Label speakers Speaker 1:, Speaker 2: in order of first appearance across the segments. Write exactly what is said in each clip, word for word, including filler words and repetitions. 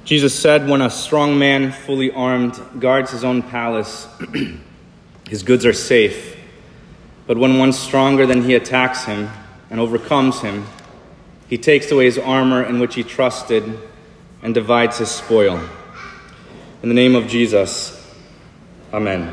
Speaker 1: Jesus said, when a strong man, fully armed, guards his own palace, his goods are safe. But when one stronger than he attacks him and overcomes him, he takes away his armor in which he trusted and divides his spoil. In the name of Jesus, amen.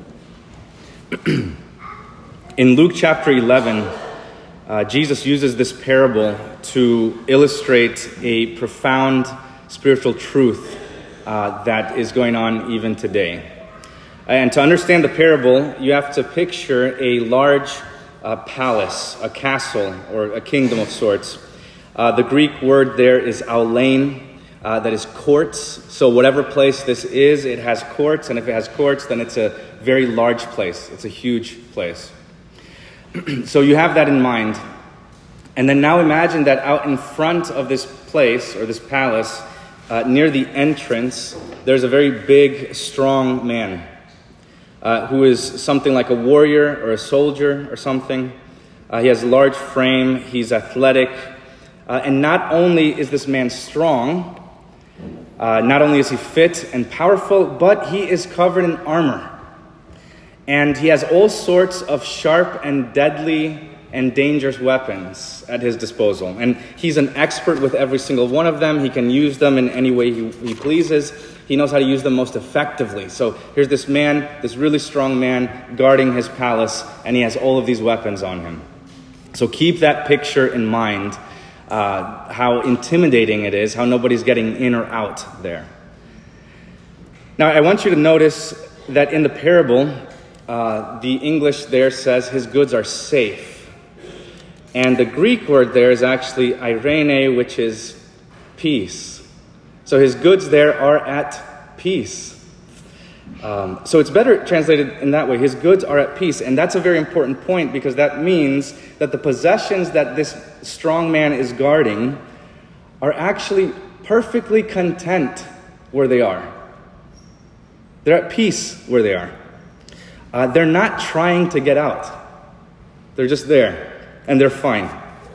Speaker 1: In Luke chapter eleven, uh, Jesus uses this parable to illustrate a profound spiritual truth uh, that is going on even today. And to understand the parable, you have to picture a large uh, palace, a castle, or a kingdom of sorts. Uh, the Greek word there is aulein, uh, that is courts. So whatever place this is, it has courts, and if it has courts, then it's a very large place. It's a huge place. So you have that in mind. And then now imagine that out in front of this place, or this palace, Uh, near the entrance, there's a very big, strong man uh, who is something like a warrior or a soldier or something. Uh, he has a large frame, he's athletic, uh, and not only is this man strong, uh, not only is he fit and powerful, but he is covered in armor. And he has all sorts of sharp and deadly and dangerous weapons at his disposal. And he's an expert with every single one of them. He can use them in any way he, he pleases. He knows how to use them most effectively. So here's this man, this really strong man, guarding his palace, and he has all of these weapons on him. So keep that picture in mind, uh, how intimidating it is, how nobody's getting in or out there. Now, I want you to notice that in the parable, uh, the English there says his goods are safe. And the Greek word there is actually eirene, which is peace. So his goods there are at peace. Um, so it's better translated in that way. His goods are at peace. And that's a very important point, because that means that the possessions that this strong man is guarding are actually perfectly content where they are. They're at peace where they are. Uh, they're not trying to get out. They're just there. And they're fine.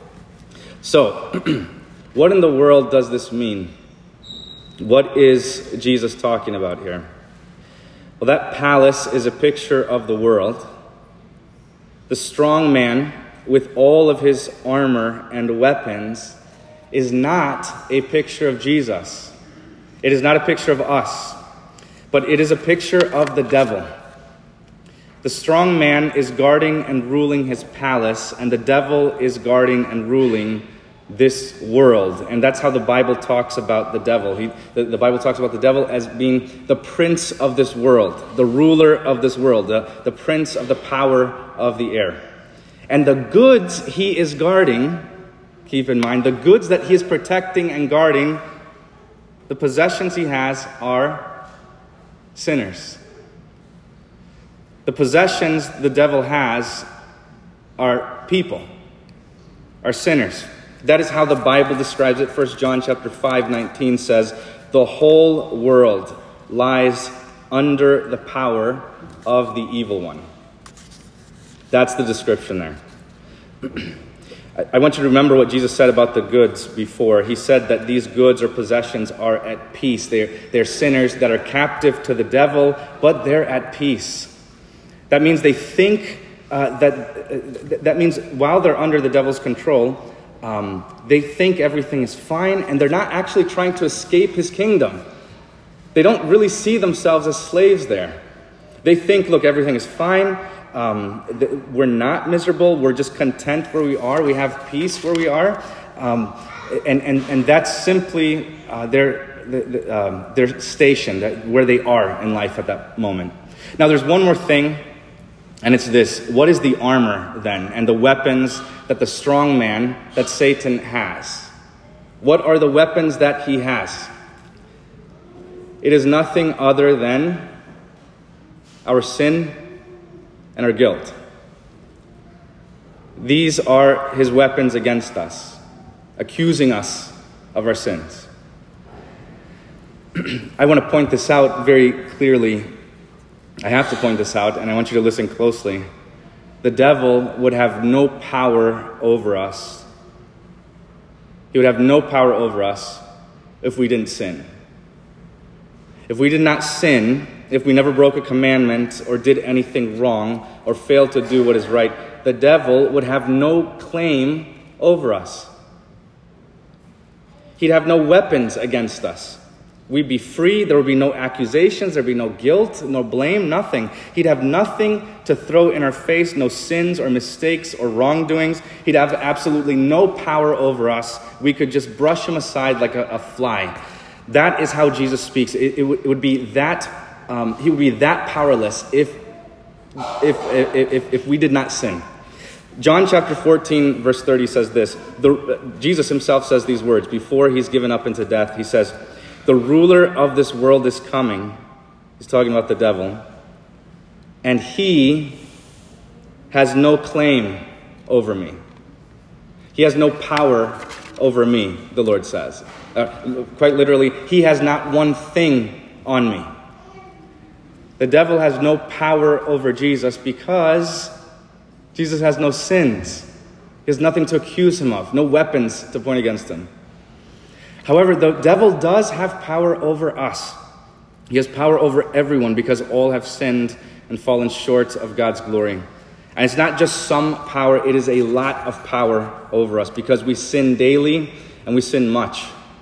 Speaker 1: So, what in the world does this mean? What is Jesus talking about here? Well, that palace is a picture of the world. The strong man, with all of his armor and weapons, is not a picture of Jesus. It is not a picture of us, but it is a picture of the devil. The strong man is guarding and ruling his palace, and the devil is guarding and ruling this world. And that's how the Bible talks about the devil. He, the, the Bible talks about the devil as being the prince of this world, the ruler of this world, the, the prince of the power of the air. And the goods he is guarding, keep in mind, the goods that he is protecting and guarding, the possessions he has are sinners. The possessions the devil has are people, are sinners. That is how the Bible describes it. First John chapter five, nineteen says, the whole world lies under the power of the evil one. That's the description there. I want you to remember what Jesus said about the goods before. He said that these goods or possessions are at peace. They're, they're sinners that are captive to the devil, but they're at peace. That means they think uh, that uh, that means while they're under the devil's control, um, they think everything is fine, and they're not actually trying to escape his kingdom. They don't really see themselves as slaves there. They think, look, everything is fine. Um, th- we're not miserable. We're just content where we are. We have peace where we are, um, and and and that's simply uh, their the, the, um, their station, that, where they are in life at that moment. Now, there's one more thing. And it's this: what is the armor then, and the weapons that the strong man, that Satan has? What are the weapons that he has? It is nothing other than our sin and our guilt. These are his weapons against us, accusing us of our sins. I want to point this out very clearly. I have to point this out, and I want you to listen closely. The devil would have no power over us. He would have no power over us if we didn't sin. If we did not sin, if we never broke a commandment or did anything wrong or failed to do what is right, the devil would have no claim over us. He'd have no weapons against us. We'd be free. There would be no accusations. There'd be no guilt, no blame, nothing. He'd have nothing to throw in our face, no sins or mistakes or wrongdoings. He'd have absolutely no power over us. We could just brush him aside like a, a fly. That is how Jesus speaks. It, it, w- it would be that, um, he would be that powerless if, if, if, if, if we did not sin. John chapter fourteen, verse thirty says this. The, Jesus himself says these words before he's given up into death. He says, "The ruler of this world is coming." He's talking about the devil. "And he has no claim over me." He has no power over me, the Lord says. Uh, quite literally, he has not one thing on me. The devil has no power over Jesus because Jesus has no sins. He has nothing to accuse him of, no weapons to point against him. However, the devil does have power over us. He has power over everyone because all have sinned and fallen short of God's glory. And it's not just some power, it is a lot of power over us because we sin daily and we sin much.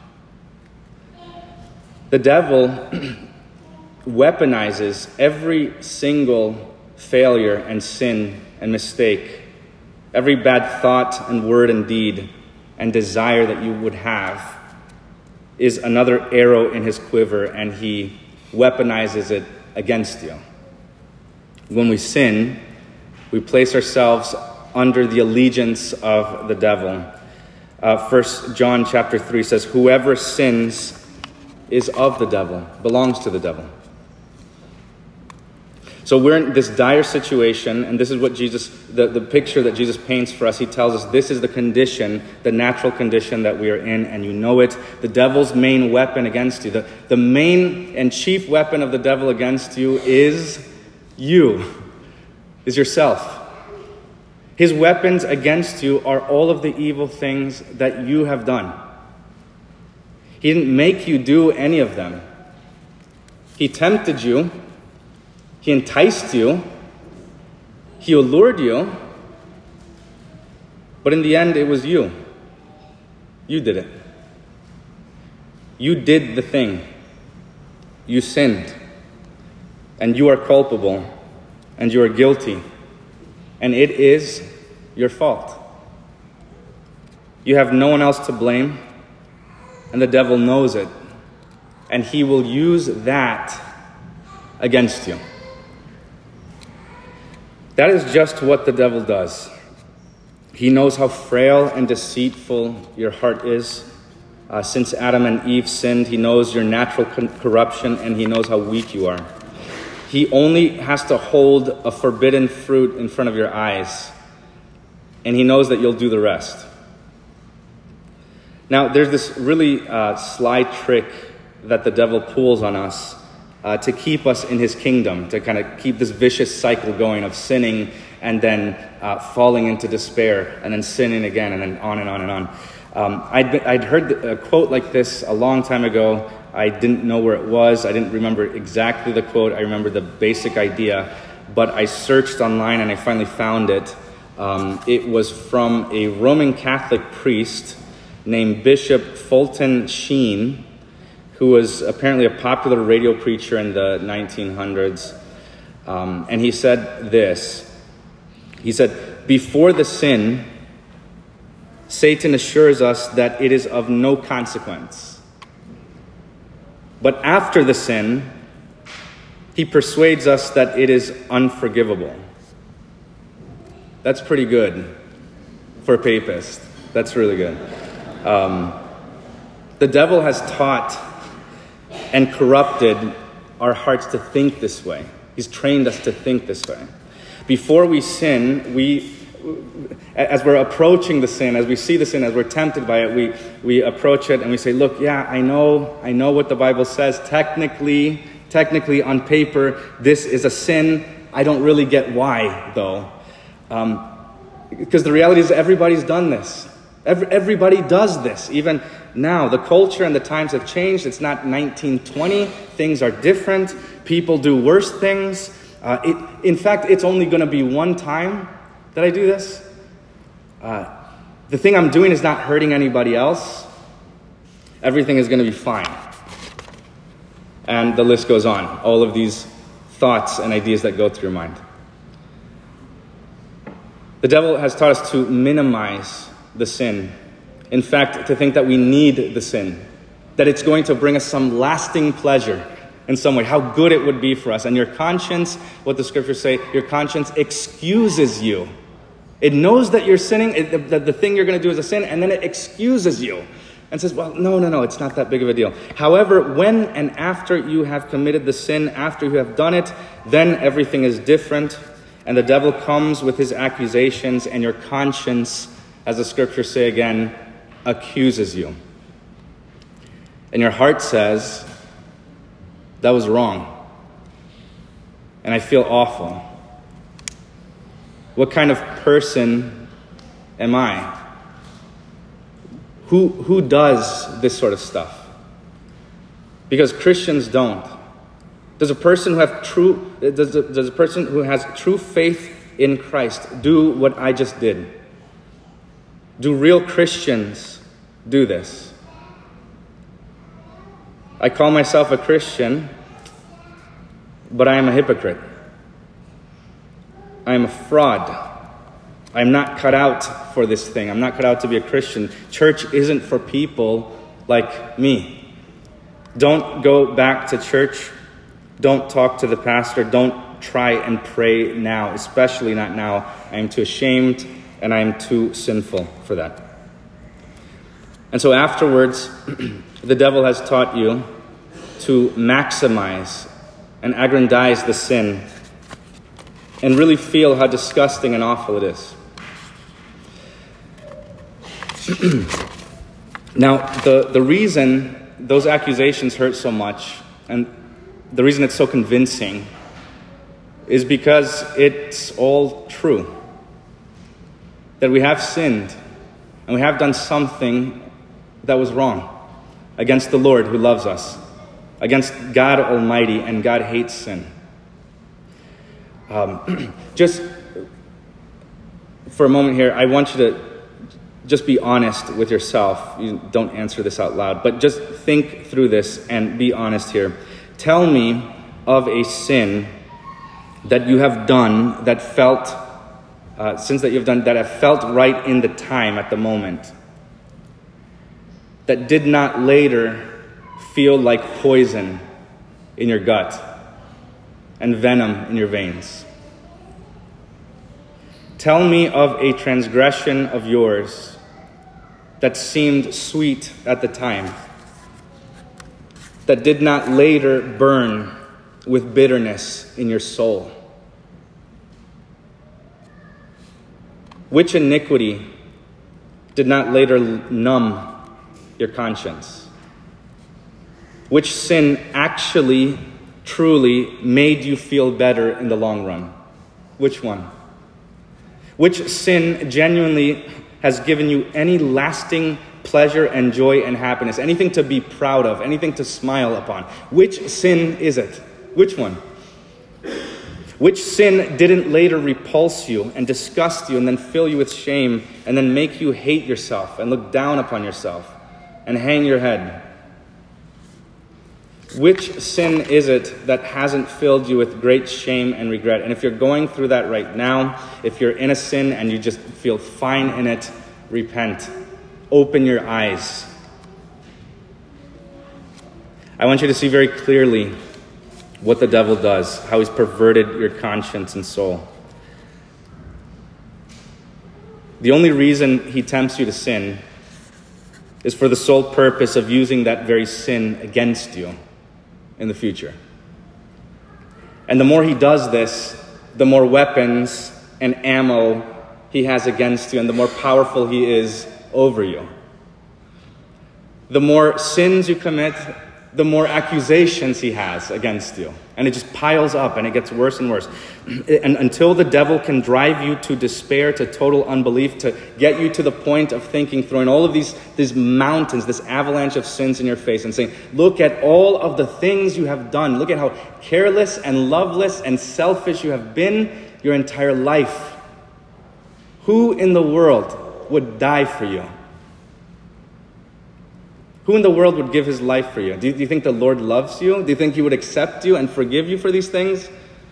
Speaker 1: The devil weaponizes every single failure and sin and mistake, every bad thought and word and deed and desire that you would have is another arrow in his quiver, and he weaponizes it against you. When we sin, we place ourselves under the allegiance of the devil. Uh, First John chapter three says, "Whoever sins is of the devil," belongs to the devil. So we're in this dire situation, and this is what Jesus, the, the picture that Jesus paints for us. He tells us this is the condition, the natural condition that we are in, and you know it. The devil's main weapon against you, the, the main and chief weapon of the devil against you is you, is yourself. His weapons against you are all of the evil things that you have done. He didn't make you do any of them. He tempted you. He enticed you. He allured you. But in the end, it was you. You did it. You did the thing. You sinned. And you are culpable. And you are guilty. And it is your fault. You have no one else to blame. And the devil knows it. And he will use that against you. That is just what the devil does. He knows how frail and deceitful your heart is. Uh, since Adam and Eve sinned, he knows your natural con- corruption, and he knows how weak you are. He only has to hold a forbidden fruit in front of your eyes, and he knows that you'll do the rest. Now, there's this really uh, sly trick that the devil pulls on us uh, to keep us in his kingdom, to kind of keep this vicious cycle going of sinning and then uh, falling into despair and then sinning again and then on and on and on. Um, I'd, been, I'd heard a quote like this a long time ago. I didn't know where it was. I didn't remember exactly the quote. I remember the basic idea, but I searched online and I finally found it. Um, it was from a Roman Catholic priest named Bishop Fulton Sheen, who was apparently a popular radio preacher in the nineteen hundreds. Um, and he said this. He said, "Before the sin, Satan assures us that it is of no consequence. But after the sin, he persuades us that it is unforgivable." That's pretty good for a papist. That's really good. Um, the devil has taught and corrupted our hearts to think this way. He's trained us to think this way. Before we sin, we, as we're approaching the sin, as we see the sin, as we're tempted by it, we, we approach it and we say, look, yeah, I know, I know what the Bible says. Technically, technically on paper, this is a sin. I don't really get why, though. Um, because the reality is everybody's done this. Every, everybody does this. Even now, the culture and the times have changed. It's not nineteen twenty. Things are different. People do worse things. Uh, it, in fact, it's only going to be one time that I do this. Uh, the thing I'm doing is not hurting anybody else. Everything is going to be fine. And the list goes on. All of these thoughts and ideas that go through your mind. The devil has taught us to minimize the sin. In fact, to think that we need the sin. That it's going to bring us some lasting pleasure in some way. How good it would be for us. And your conscience, what the scriptures say, your conscience excuses you. It knows that you're sinning, it, that the thing you're going to do is a sin, and then it excuses you. And says, well, no, no, no, it's not that big of a deal. However, when and after you have committed the sin, after you have done it, then everything is different. And the devil comes with his accusations, and your conscience, as the scriptures say again, accuses you. And your heart says, that was wrong. And I feel awful. What kind of person am I? Who, who does this sort of stuff? Because Christians don't. Does a person who have true does a, does a person who has true faith in Christ do what I just did? Do real Christians do this? I call myself a Christian, but I am a hypocrite. I am a fraud. I'm not cut out for this thing. I'm not cut out to be a Christian. Church isn't for people like me. Don't go back to church. Don't talk to the pastor. Don't try and pray now, especially not now. I am too ashamed and I am too sinful for that. And so afterwards, the devil has taught you to maximize and aggrandize the sin and really feel how disgusting and awful it is. Now, the, the reason those accusations hurt so much, and the reason it's so convincing, is because it's all true. That we have sinned, and we have done something that was wrong against the Lord who loves us, against God Almighty, and God hates sin. Um, just for a moment here, I want you to just be honest with yourself. You don't answer this out loud, but just think through this and be honest here. Tell me of a sin that you have done that felt, uh, sins that you have done that have felt right in the time, at the moment, that did not later feel like poison in your gut and venom in your veins. Tell me of a transgression of yours that seemed sweet at the time, that did not later burn with bitterness in your soul. Which iniquity did not later numb your conscience? Which sin actually, truly made you feel better in the long run? Which one? Which sin genuinely has given you any lasting pleasure and joy and happiness? Anything to be proud of, anything to smile upon? Which sin is it? Which one? Which sin didn't later repulse you and disgust you and then fill you with shame and then make you hate yourself and look down upon yourself and hang your head? Which sin is it that hasn't filled you with great shame and regret? And if you're going through that right now, if you're in a sin and you just feel fine in it, repent. Open your eyes. I want you to see very clearly what the devil does, how he's perverted your conscience and soul. The only reason he tempts you to sin is for the sole purpose of using that very sin against you in the future. And the more he does this, the more weapons and ammo he has against you, and the more powerful he is over you. The more sins you commit, the more accusations he has against you. And it just piles up and it gets worse and worse. And until the devil can drive you to despair, to total unbelief, to get you to the point of thinking, throwing all of these, these mountains, this avalanche of sins in your face and saying, look at all of the things you have done. Look at how careless and loveless and selfish you have been your entire life. Who in the world would die for you? Who in the world would give his life for you? Do you, do you think the Lord loves you? Do you think he would accept you and forgive you for these things?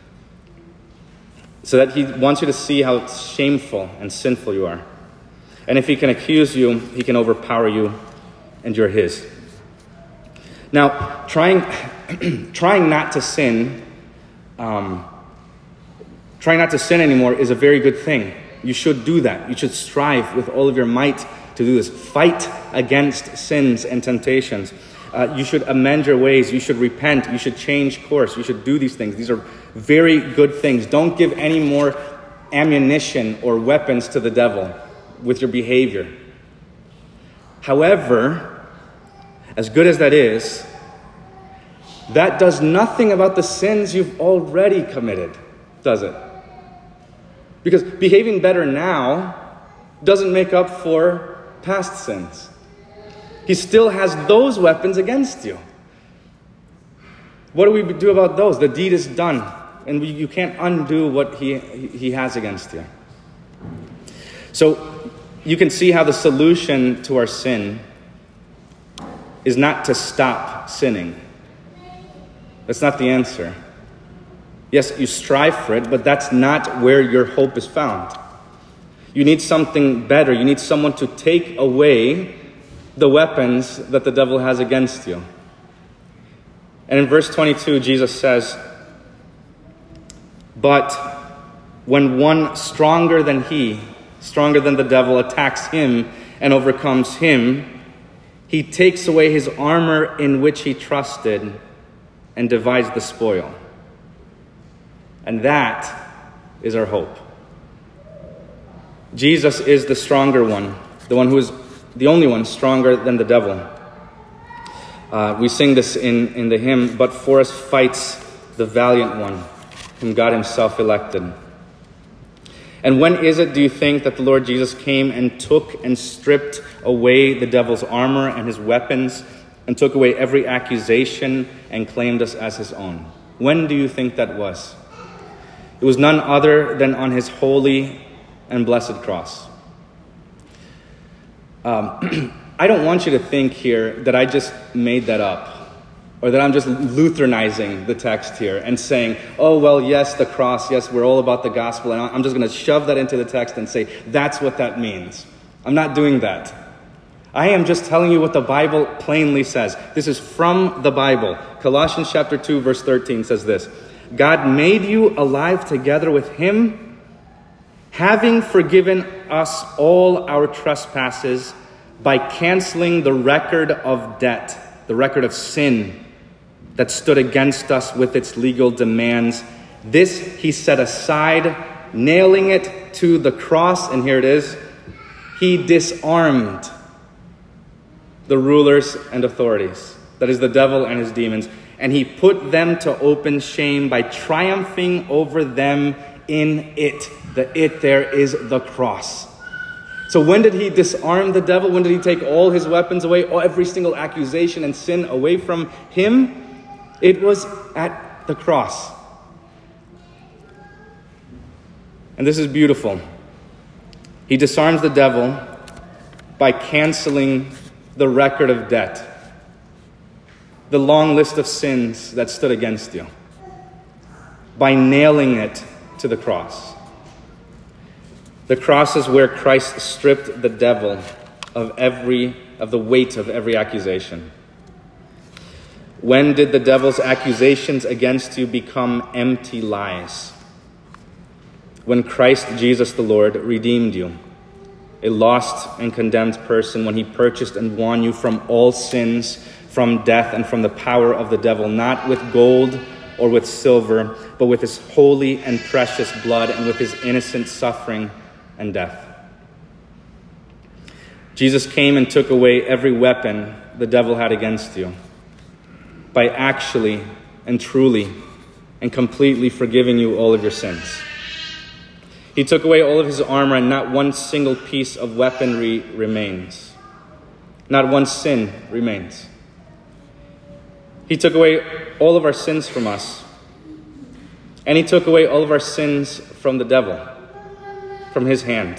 Speaker 1: So that he wants you to see how shameful and sinful you are. And if he can accuse you, he can overpower you, and you're his. Now, trying, trying not to sin, um, trying not to sin anymore is a very good thing. You should do that. You should strive with all of your might to do this. Fight against sins and temptations. Uh, you should amend your ways. You should repent. You should change course. You should do these things. These are very good things. Don't give any more ammunition or weapons to the devil with your behavior. However, as good as that is, that does nothing about the sins you've already committed, does it? Because behaving better now doesn't make up for past sins. He still has those weapons against you. What do we do about those? The deed is done, and we, you can't undo what he, he has against you. So you can see how the solution to our sin is not to stop sinning. That's not the answer. Yes, you strive for it, but that's not where your hope is found. You need something better. You need someone to take away the weapons that the devil has against you. And in verse twenty-two, Jesus says, but when one stronger than he, stronger than the devil, attacks him and overcomes him, he takes away his armor in which he trusted and divides the spoil. And that is our hope. Jesus is the stronger one, the one who is the only one stronger than the devil. Uh, we sing this in, in the hymn, but for us fights the valiant one, whom God himself elected. And when is it, do you think, that the Lord Jesus came and took and stripped away the devil's armor and his weapons and took away every accusation and claimed us as his own? When do you think that was? It was none other than on his holy and blessed cross. Um, I don't want you to think here that I just made that up, or that I'm just Lutheranizing the text here and saying, oh, well, yes, the cross, yes, we're all about the gospel, and I'm just going to shove that into the text and say, that's what that means. I'm not doing that. I am just telling you what the Bible plainly says. This is from the Bible. Colossians chapter two, verse thirteen says this, God made you alive together with him, having forgiven us all our trespasses by canceling the record of debt, the record of sin that stood against us with its legal demands. This he set aside, nailing it to the cross, and here it is. He disarmed the rulers and authorities, that is the devil and his demons, and he put them to open shame by triumphing over them in it. The it there is the cross. So when did he disarm the devil? When did he take all his weapons away, every single accusation and sin away from him? It was at the cross. And this is beautiful. He disarms the devil by canceling the record of debt, the long list of sins that stood against you, by nailing it to the cross. The cross is where Christ stripped the devil of every of the weight of every accusation. When did the devil's accusations against you become empty lies? When Christ Jesus the Lord redeemed you, a lost and condemned person, when he purchased and won you from all sins, from death, and from the power of the devil, not with gold or with silver, but with his holy and precious blood and with his innocent suffering and death. Jesus came and took away every weapon the devil had against you. by actually and truly and completely forgiving you all of your sins. He took away all of his armor, and not one single piece of weaponry remains. Not one sin remains. He took away all of our sins from us. And he took away all of our sins from the devil, from his hand.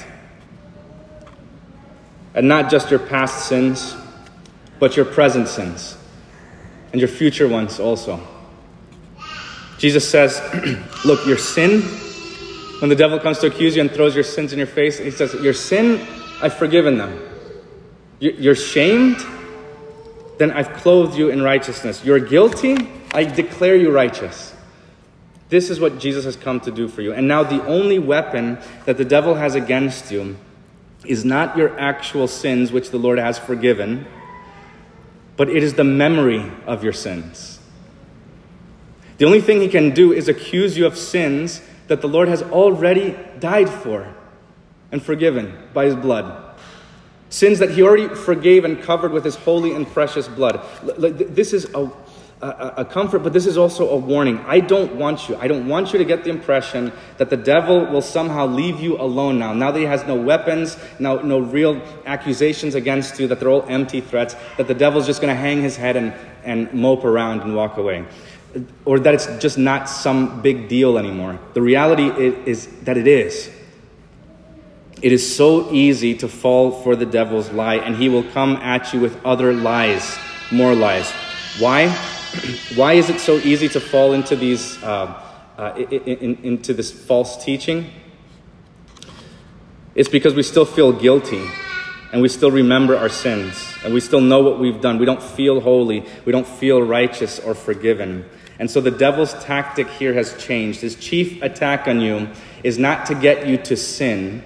Speaker 1: And not just your past sins, but your present sins, and your future ones also. Jesus says, look, your sin, when the devil comes to accuse you and throws your sins in your face, he says, your sin, I've forgiven them. You're shamed, then I've clothed you in righteousness. You're guilty, I declare you righteous. This is what Jesus has come to do for you. And now the only weapon that the devil has against you is not your actual sins, which the Lord has forgiven, but it is the memory of your sins. The only thing he can do is accuse you of sins that the Lord has already died for and forgiven by his blood. Sins that he already forgave and covered with his holy and precious blood. This is a, a, a comfort, but this is also a warning. I don't want you. I don't want you to get the impression that the devil will somehow leave you alone now. Now that he has no weapons, now no real accusations against you, that they're all empty threats, that the devil's just going to hang his head and, and mope around and walk away. Or that it's just not some big deal anymore. The reality is that it is. It is so easy to fall for the devil's lie, and he will come at you with other lies, more lies. Why? Why is it so easy to fall into these, uh, uh, in, in, into this false teaching? It's because we still feel guilty, and we still remember our sins, and we still know what we've done. We don't feel holy. We don't feel righteous or forgiven. And so the devil's tactic here has changed. His chief attack on you is not to get you to sin.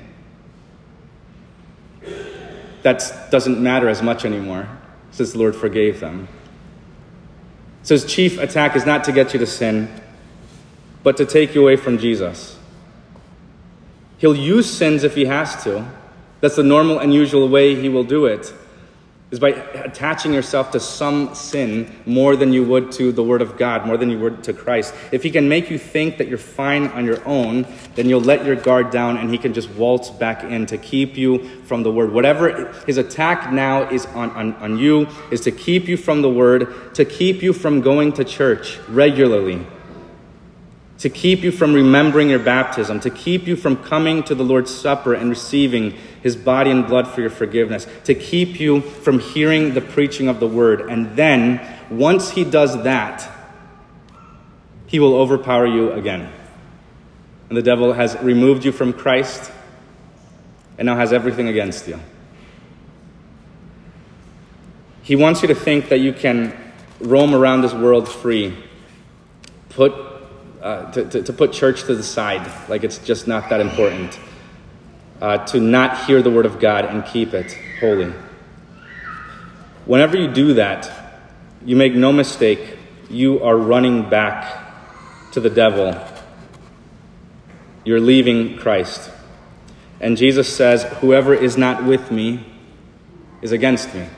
Speaker 1: That doesn't matter as much anymore, since the Lord forgave them. So his chief attack is not to get you to sin, but to take you away from Jesus. He'll use sins if he has to. That's the normal and usual way he will do it, is by attaching yourself to some sin more than you would to the Word of God, more than you would to Christ. If he can make you think that you're fine on your own, then you'll let your guard down and he can just waltz back in to keep you from the Word. Whatever his attack now is on, on, on you is to keep you from the Word, to keep you from going to church regularly, to keep you from remembering your baptism, to keep you from coming to the Lord's Supper and receiving his body and blood for your forgiveness, to keep you from hearing the preaching of the word. And then, once he does that, he will overpower you again. And the devil has removed you from Christ and now has everything against you. He wants you to think that you can roam around this world free, put Uh, to, to, to put church to the side, like it's just not that important. Uh, to not hear the word of God and keep it holy. Whenever you do that, you make no mistake, you are running back to the devil. You're leaving Christ. And Jesus says, whoever is not with me is against me.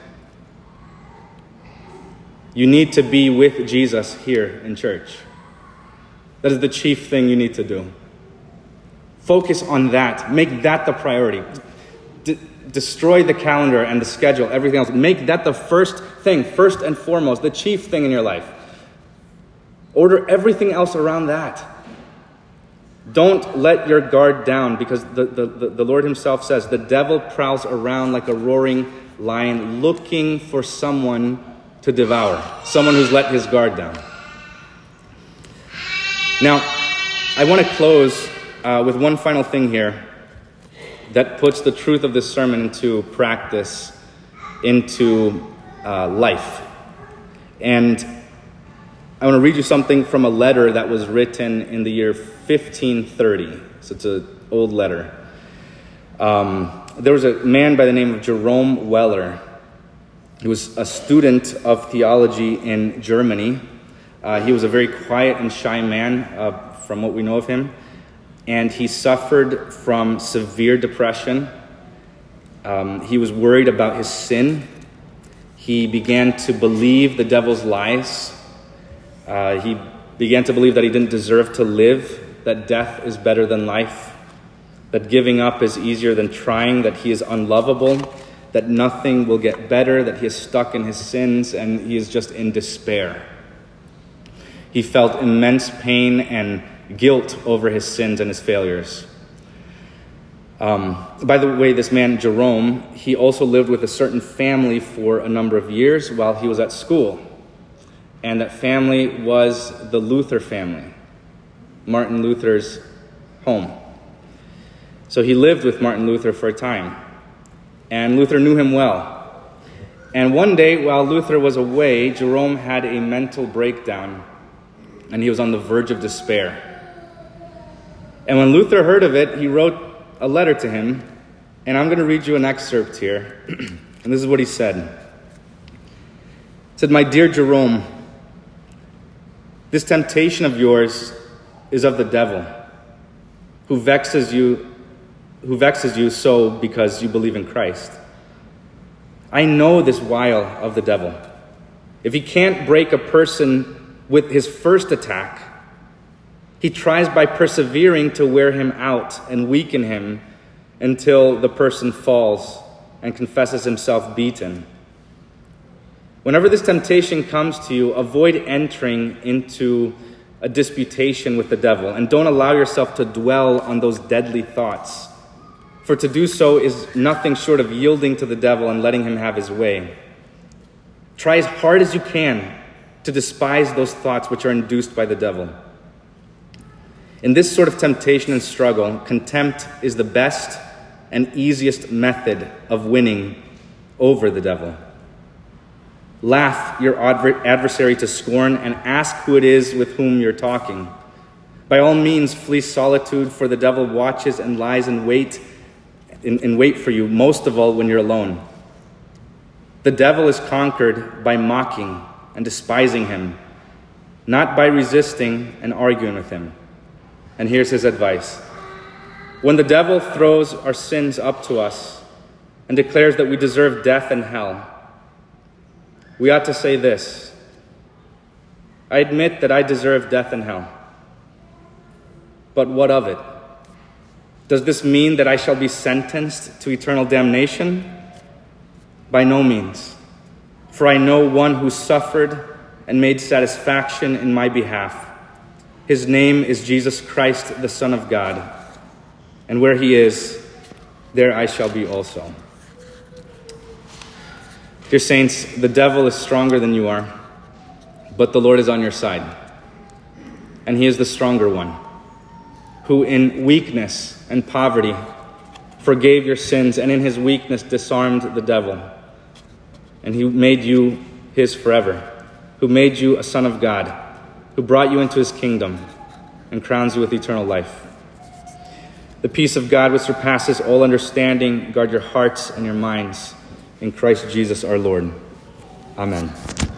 Speaker 1: You need to be with Jesus here in church. That is the chief thing you need to do. Focus on that. Make that the priority. D- destroy the calendar and the schedule, everything else. Make that the first thing, first and foremost, the chief thing in your life. Order everything else around that. Don't let your guard down, because the, the, the, the Lord himself says, the devil prowls around like a roaring lion looking for someone to devour. Someone who's let his guard down. Now, I want to close uh, with one final thing here that puts the truth of this sermon into practice, into uh, life. And I want to read you something from a letter that was written in the year fifteen thirty. So it's an old letter. Um, there was a man by the name of Jerome Weller. He was a student of theology in Germany. Uh, he was a very quiet and shy man, uh, from what we know of him. And he suffered from severe depression. Um, he was worried about his sin. He began to believe the devil's lies. Uh, he began to believe that he didn't deserve to live, that death is better than life, that giving up is easier than trying, that he is unlovable, that nothing will get better, that he is stuck in his sins, and he is just in despair. He felt immense pain and guilt over his sins and his failures. Um, by the way, this man, Jerome, he also lived with a certain family for a number of years while he was at school. And that family was the Luther family, Martin Luther's home. So he lived with Martin Luther for a time, and Luther knew him well. And one day, while Luther was away, Jerome had a mental breakdown, and he was on the verge of despair. And when Luther heard of it, he wrote a letter to him, and I'm going to read you an excerpt here. And this is what he said. He said, "My dear Jerome, this temptation of yours is of the devil, who vexes you, who vexes you so because you believe in Christ. I know this wile of the devil. If he can't break a person with his first attack, he tries by persevering to wear him out and weaken him until the person falls and confesses himself beaten. Whenever this temptation comes to you, avoid entering into a disputation with the devil, and don't allow yourself to dwell on those deadly thoughts. For to do so is nothing short of yielding to the devil and letting him have his way. Try as hard as you can to despise those thoughts which are induced by the devil. In this sort of temptation and struggle, contempt is the best and easiest method of winning over the devil. Laugh your adver- adversary to scorn and ask who it is with whom you're talking. By all means, flee solitude, for the devil watches and lies in wait, in, in wait for you, most of all when you're alone. The devil is conquered by mocking and despising him, not by resisting and arguing with him. And here's his advice. When the devil throws our sins up to us and declares that we deserve death and hell, we ought to say this: I admit that I deserve death and hell. But what of it? Does this mean that I shall be sentenced to eternal damnation? By no means. For I know one who suffered and made satisfaction in my behalf. His name is Jesus Christ, the Son of God. And where he is, there I shall be also. Dear saints, the devil is stronger than you are, but the Lord is on your side. And he is the stronger one, who in weakness and poverty forgave your sins, and in his weakness disarmed the devil. And he made you his forever, who made you a son of God, who brought you into his kingdom and crowns you with eternal life. The peace of God, which surpasses all understanding, guard your hearts and your minds in Christ Jesus our Lord. Amen.